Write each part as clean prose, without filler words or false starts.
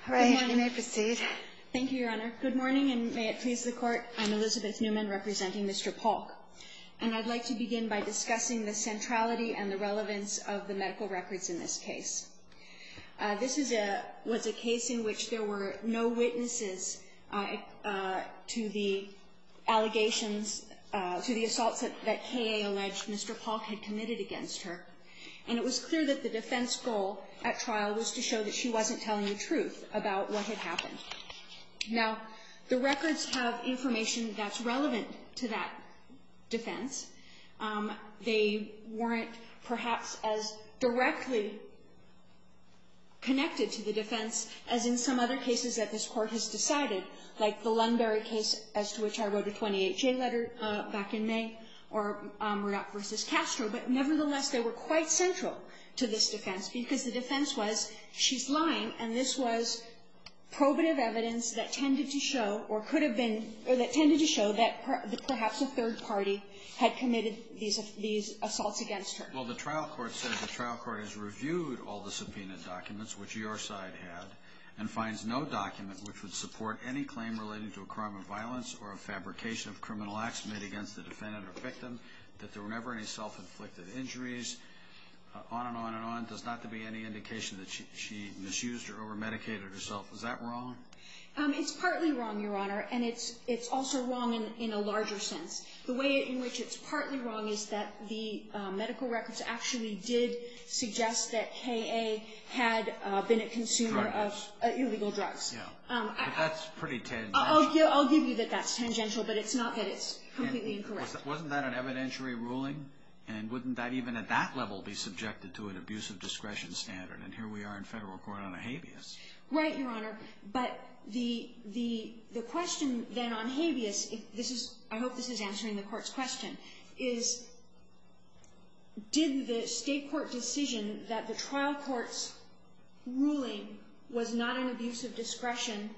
All right, you may proceed. Thank you, Your Honor. Good morning, and may it please the Court. I'm Elizabeth Newman, representing Mr. Polk. And I'd like to begin by discussing the centrality and the relevance of the medical records in this case. This was a case in which there were no witnesses to the allegations, to the assaults that K.A. alleged Mr. Polk had committed against her. And it was clear that the defense goal at trial was to show that she wasn't telling the truth about what had happened. Now, the records have information that's relevant to that defense. They weren't perhaps as directly connected to the defense as in some other cases that this Court has decided, like the Lunbury case, as to which I wrote a 28J letter back in May, or Murdoch v. Castro. But nevertheless, they were quite central to this defense because the defense was she's lying, and this was probative evidence that tended to show, or could have been, or that tended to show that perhaps a third party had committed these assaults against her. Well, the trial court says the trial court has reviewed all the subpoenaed documents, which your side had, and finds no document which would support any claim relating to a crime of violence or a fabrication of criminal acts made against the defendant or victim, that there were never any self-inflicted injuries, on and on and on. Does not to be any indication that she misused or over-medicated herself. Is that wrong? It's partly wrong, Your Honor, and it's also wrong in a larger sense. The way in which it's partly wrong is that the medical records actually did suggest that K.A. had been a consumer of illegal drugs. Yeah. But that's pretty tangential. I'll give you that that's tangential, but it's not that it's completely incorrect. Wasn't that an evidentiary ruling? And wouldn't that even at that level be subjected to an abuse of discretion standard? And here we are in federal court on a habeas. Right, Your Honor. But the question then on habeas, I hope this is answering the Court's question, is did the state court decision that the trial court's ruling was not an abuse of discretion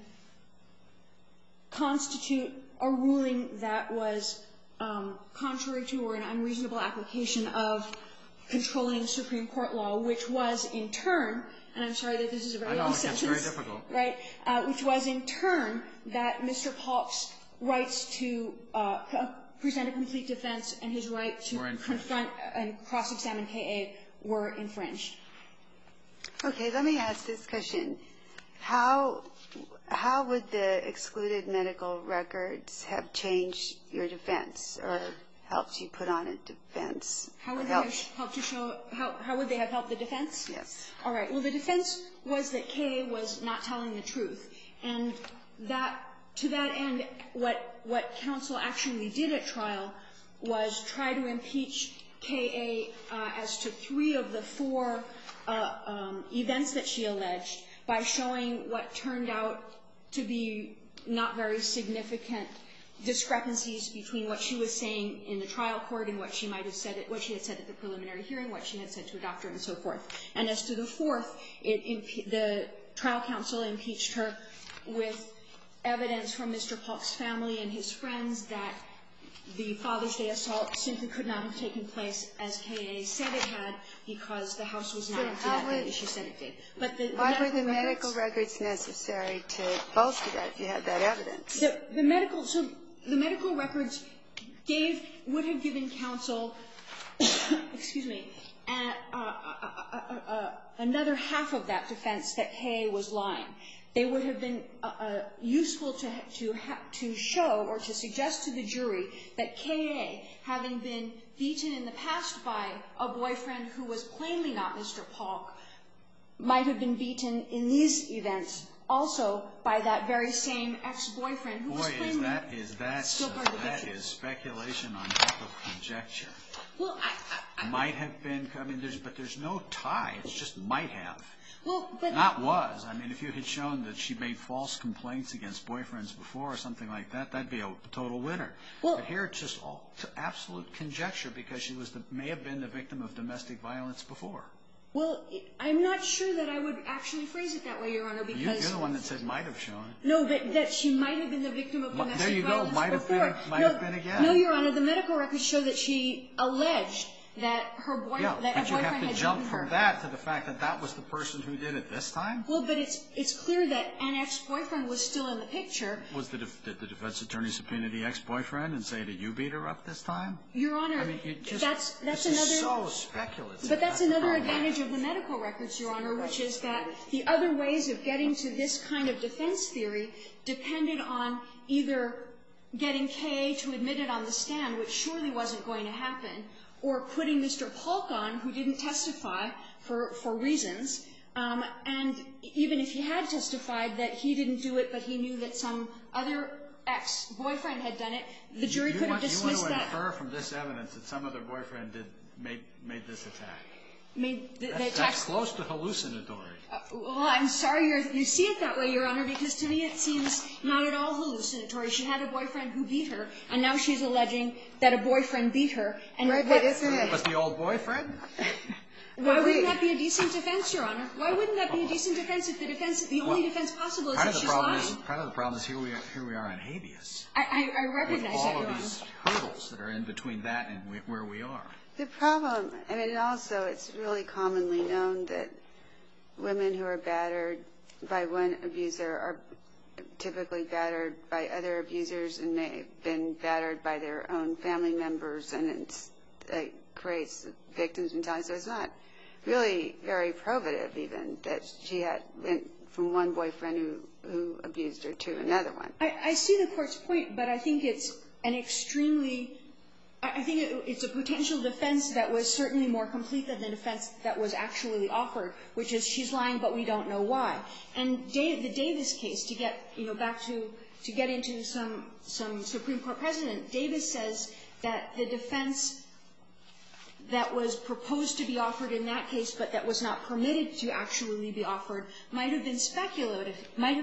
constitute a ruling that was contrary to or an unreasonable application of controlling Supreme Court law, which was in turn, and I'm sorry that this is a very long sentence. I know, it's very difficult. Right, which was in turn that Mr. Polk's rights to present a complete defense and his right to confront and cross-examine K.A. were infringed. Okay, let me ask this question. How would the excluded medical records have changed your defense or helped you put on a defense? How would they have helped to show how would they have helped the defense? Yes. All right. Well, the defense was that K.A. was not telling the truth. And that to that end, what counsel actually did at trial was try to impeach K.A. As to 3 of the 4 events that she alleged by showing what turned out to be not very significant discrepancies between what she was saying in the trial court and what she might have said, what she had said at the preliminary hearing, what she had said to a doctor, and so forth. And as to the 4th, the trial counsel impeached her with evidence from Mr. Polk's family and his friends that the Father's Day assault simply could not have taken place as K.A. said it had because the house was not empty that day as she said it did. But why were the medical records necessary to bolster that if you had that evidence? The medical records would have given counsel, excuse me, another half of that defense that K.A. was lying. They would have been useful to show or to suggest to the jury that K.A., having been beaten in the past by a boyfriend who was plainly not Mr. Polk, might have been beaten in these events also by that very same ex-boyfriend who was plainly still part of the picture. That is speculation on top of conjecture. Well, might have been, but there's no tie. It's just might have. Well, but not was. I mean, if you had shown that she made false complaints against boyfriends before or something like that, that'd be a total winner. Well, but here it's just all absolute conjecture because she may have been the victim of domestic violence before. Well, I'm not sure that I would actually phrase it that way, Your Honor, because you're the one that said might have shown. No, but that she might have been the victim of domestic violence before. Might have been again. No, Your Honor, the medical records show that she alleged that her boyfriend, that but her you boyfriend have had to jump beaten her. from that to the fact that that was the person who did it this time? Well, but it's clear that an ex-boyfriend was still in the picture. Did the defense attorney subpoena the ex-boyfriend and say, did you beat her up this time? Your Honor, I mean, that's this another. is so speculative. But that's another advantage of the medical records, Your Honor, which is that the other ways of getting to this kind of defense theory depended on either getting Kay to admit it on the stand, which surely wasn't going to happen, or putting Mr. Polk on, who didn't testify for reasons. And even if he had testified that he didn't do it, but he knew that some other ex-boyfriend had done it, the jury could have dismissed that. You want to infer from this evidence that some other boyfriend made this attack. That's close to hallucinatory. Well, I'm sorry you see it that way, Your Honor, because to me it seems not at all hallucinatory. She had a boyfriend who beat her, and now she's alleging that a boyfriend beat her. And right, but isn't it? Was the old boyfriend? Why wouldn't that be a decent defense, Your Honor? Why wouldn't that be a decent defense if the only defense possible is that she's lying? Part of the problem is here we are on habeas. I recognize that, Your Honor. With all of these hurdles that are in between that and where we are. The problem, I mean, also it's really commonly known that women who are battered by one abuser are typically battered by other abusers, and they've been battered by their own family members, and it creates victims mentality. So it's not really very probative even that she went from one boyfriend who abused her to another one. I see the Court's point, but I think it's an extremely – I think it's a potential defense that was certainly more complete than the defense that was actually offered, which is she's lying, but we don't know why. And the Davis case, to get, back to get into some Supreme Court precedent, Davis says that the defense that was proposed to be offered in that case, but that was not permitted to actually be offered, might have been speculative,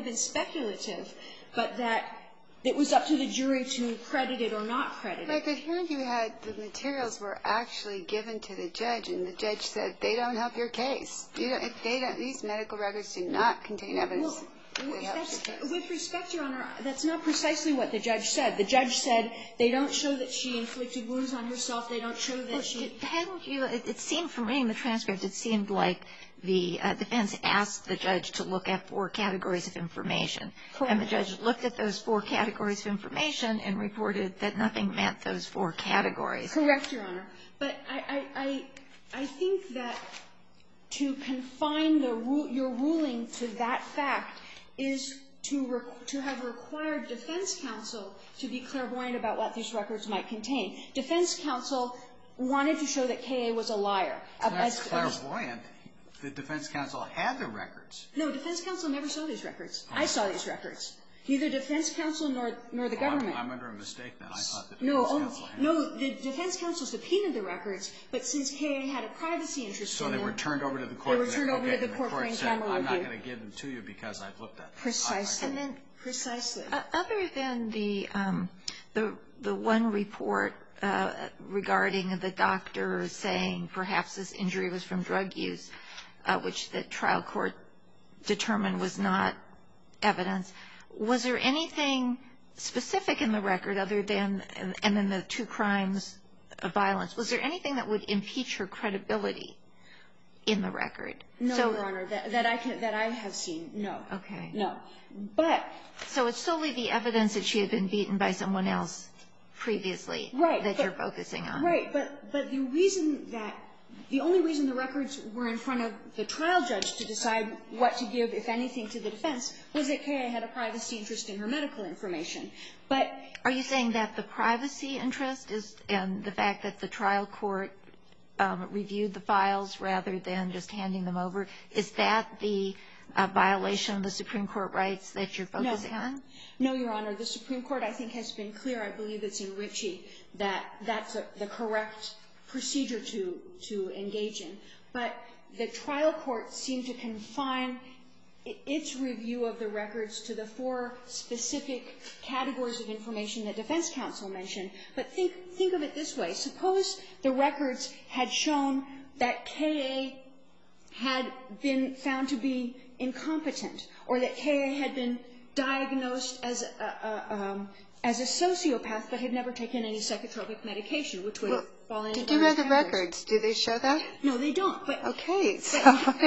but that it was up to the jury to credit it or not credit it. Right, but here you had the materials were actually given to the judge, and the judge said they don't help your case. These medical records do not contain evidence. With respect, Your Honor, that's not precisely what the judge said. The judge said they don't show that she inflicted wounds on herself. They don't show that she – Hadn't you – it seemed from reading the transcript, it seemed like the defense asked the judge to look at 4 categories of information. Correct. And the judge looked at those 4 categories of information and reported that nothing met those 4 categories. Correct, Your Honor. But I think that to confine your ruling to that fact is to have required defense counsel to be clairvoyant about what these records might contain. Defense counsel wanted to show that K.A. was a liar. That's clairvoyant. The defense counsel had the records. No, defense counsel never saw these records. I saw these records. Neither defense counsel nor the government. I'm under a mistake then. I thought the defense counsel had them. No, the defense counsel subpoenaed the records, but since K.A. had a privacy interest in them. So they were turned over to the court. They were turned over to the court for in-camera review. I'm not going to give them to you because I've looked at them. Precisely. And then precisely. Other than the one report regarding the doctor saying perhaps this injury was from drug use, which the trial court determined was not evidence, was there anything specific in the record other than, and then the 2 crimes of violence, was there anything that would impeach her credibility in the record? No, Your Honor, that I have seen, no. Okay. No. But. So it's solely the evidence that she had been beaten by someone else previously that you're focusing on. Right. But the reason that, the only reason the records were in front of the trial judge to decide what to give, if anything, to the defense was that K.A. had a privacy interest in her medical information. But. Are you saying that the privacy interest is, and the fact that the trial court reviewed the files rather than just handing them over, is that the violation of the Supreme Court rights that you're focusing on? No, Your Honor. The Supreme Court, I think, has been clear, I believe it's in Ritchie, that that's the correct procedure to engage in. But the trial court seemed to confine its review of the records to the 4 specific categories of information that defense counsel mentioned. But think of it this way. Suppose the records had shown that K.A. had been found to be incompetent, or that K.A. had been diagnosed as a sociopath but had never taken any psychotropic medication, which would have. fall into Did you read the records? Do they show that? No, they don't. But okay, so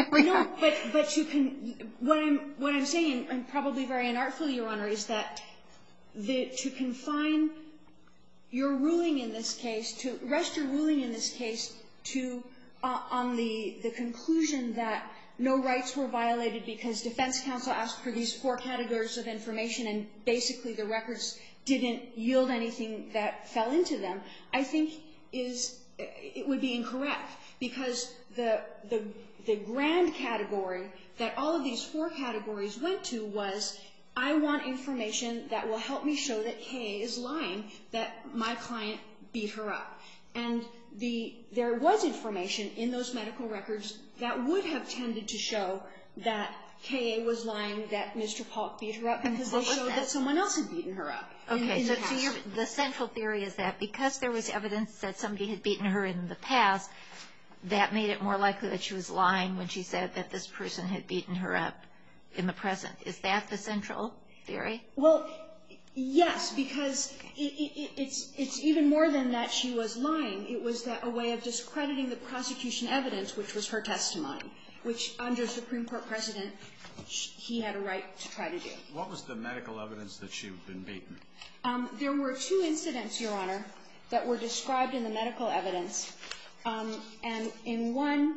what I'm saying, and probably very unartfully, Your Honor, is that to confine your ruling in this case, to rest your ruling in this case to on the conclusion that no rights were violated because defense counsel asked for these 4 categories of information and basically the records didn't yield anything that fell into them, I think it would be incorrect, because the grand category that all of these 4 categories went to was, I want information that will help me show that Kay is lying, that my client beat her up. And there was information in those medical records that would have tended to show that Kay was lying, that Mr. Polk beat her up, because they showed that someone else had beaten her up. Okay, so the central theory is that because there was evidence that somebody had beaten her in the past, that made it more likely that she was lying when she said that this person had beaten her up in the present. Is that the central theory? Well, yes, because it's even more than that she was lying. It was a way of discrediting the prosecution evidence, which was her testimony, which under Supreme Court precedent, he had a right to try to do. What was the medical evidence that she had been beaten? There were 2 incidents, Your Honor, that were described in the medical evidence. And in one,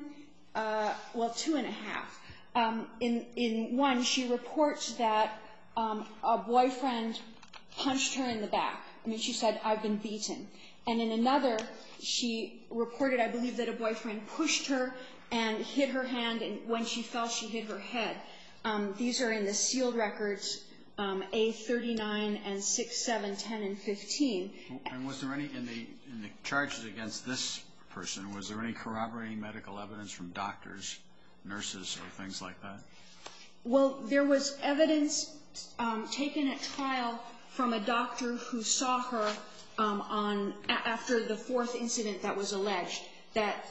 2.5. In one, she reports that a boyfriend punched her in the back. I mean, she said, I've been beaten. And in another, she reported, I believe, that a boyfriend pushed her and hit her hand, and when she fell, she hit her head. These are in the sealed records, A39 and 6, 7, 10, and 15. And was there any, in the charges against this person, was there any corroborating medical evidence from doctors, nurses, or things like that? Well, there was evidence taken at trial from a doctor who saw her after the 4th incident that was alleged, that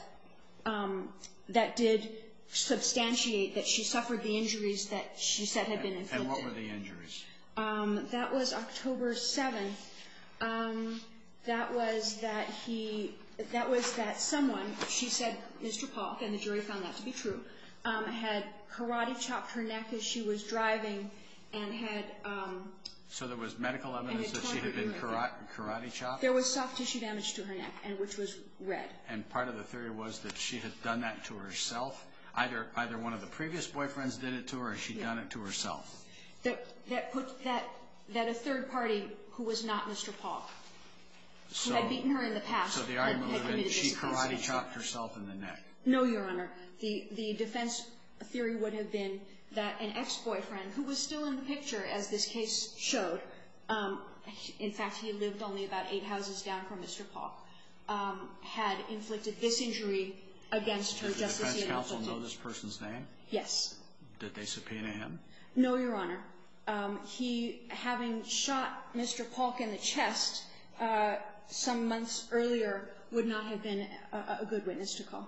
did substantiate that she suffered the injuries that she said had been inflicted. And what were the injuries? That was October 7th. That was that someone, she said, Mr. Polk, and the jury found that to be true, had karate chopped her neck as she was driving and had... So there was medical evidence that she had been karate chopped? There was soft tissue damage to her neck, and which was red. And part of the theory was that she had done that to herself? Either one of the previous boyfriends did it to her, or she'd done it to herself? That a third party who was not Mr. Polk, who had beaten her in the past, so the argument would have been she karate chopped herself in the neck? No, Your Honor. The defense theory would have been that an ex-boyfriend, who was still in the picture as this case showed, in fact, he lived only about 8 houses down from Mr. Polk, had inflicted this injury against her just as he had inflicted. Did the defense counsel know this person's name? Yes. Did they subpoena him? No, Your Honor. He, having shot Mr. Polk in the chest some months earlier, would not have been a good witness to call.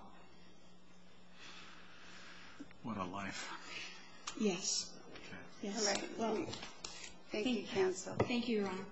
What a life. Yes. Okay. Yes. All right. Well, thank you, counsel. Thank you, Your Honor.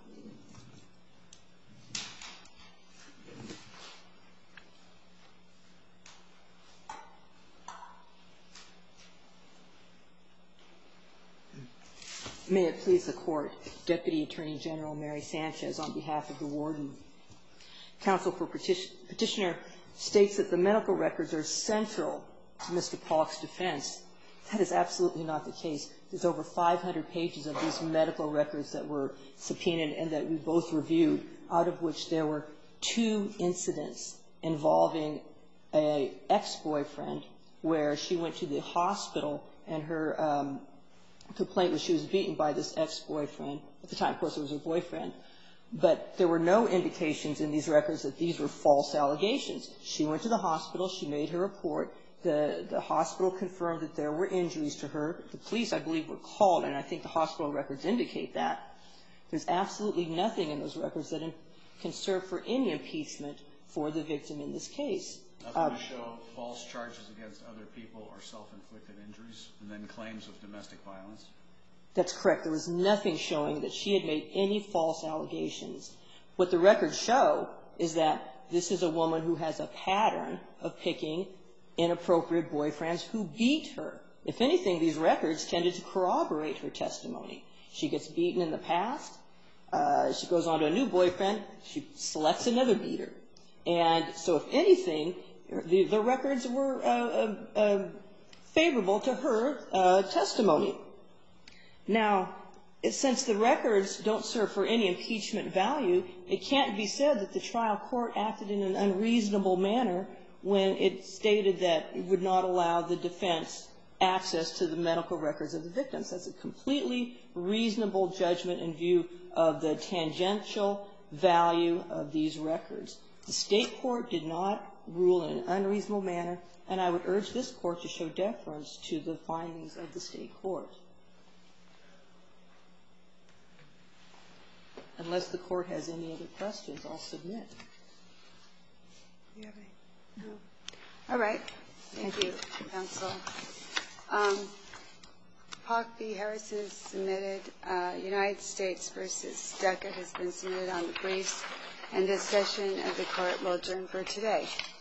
May it please the Court, Deputy Attorney General Mary Sanchez on behalf of the warden. Counsel for Petitioner states that the medical records are central to Mr. Polk's defense. That is absolutely not the case. There's over 500 pages of these medical records that were subpoenaed and that we both reviewed, out of which there were 2 incidents involving an ex-boyfriend where she went to the hospital and her complaint was she was beaten by this ex-boyfriend. At the time, of course, it was her boyfriend. But there were no indications in these records that these were false allegations. She went to the hospital. She made her report. The hospital confirmed that there were injuries to her. The police, I believe, were called, and I think the hospital records indicate that. There's absolutely nothing in those records that can serve for any impeachment for the victim in this case. Nothing to show false charges against other people or self-inflicted injuries, and then claims of domestic violence? That's correct. There was nothing showing that she had made any false allegations. What the records show is that this is a woman who has a pattern of picking inappropriate boyfriends who beat her. If anything, these records tended to corroborate her testimony. She gets beaten in the past. She goes on to a new boyfriend. She selects another beater. And so if anything, the records were favorable to her testimony. Now, since the records don't serve for any impeachment value, it can't be said that the trial court acted in an unreasonable manner when it stated that it would not allow the defense access to the medical records of the victims. That's a completely reasonable judgment in view of the tangential value of these records. The state court did not rule in an unreasonable manner, and I would urge this court to show deference to the findings of the state court. Unless the court has any other questions, I'll submit. Do you have any? No. All right. Thank you, counsel. Park v. Harrison is submitted. United States v. Deckard has been submitted on the briefs. And this session of the court will adjourn for today.